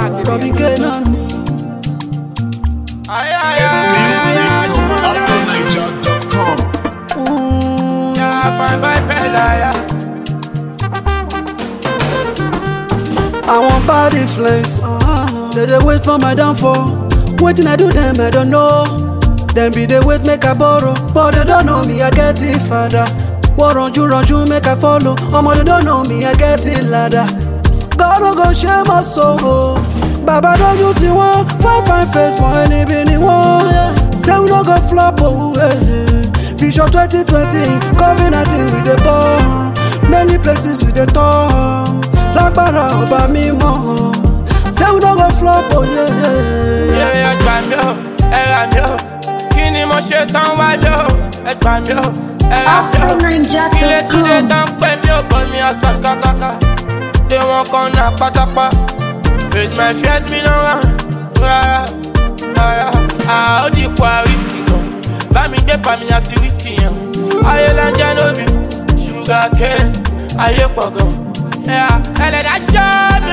Robin Kenan. AfroNiger.com. I want body flames. They wait for my downfall. Waiting I do them, I don't know. Them be they wait make I borrow, but they don't know me, I get it father. What run you make I follow. They don't know me, I get it ladder. God don't go share my soul. Baba don't you see one fine face for any bini one. Say we don't go flop Vision 2020, COVID-19 with the bomb. Many places with the storm. Lágbára ọba mímọ́. Say we don't go flop Yeah, gbà mí o, ẹ rà mí o. Kí ni mo ṣe tán wá lé o? Ẹ gbà mí o, ẹ rà mí o. Kílé tán pè mí ò bọ́ mi ọ̀sán kákáká. They won't come na pátápá. Face my fears me no rárá. Ó di ipò àrísìkì gan. Bá mi gbé pa mi àti wíṣkì yẹn. Ayé lẹ́jẹ̀ lóbi, sugar cane, ayé pọ̀ gan. Ẹlẹ́dàá ṣọ́ mi.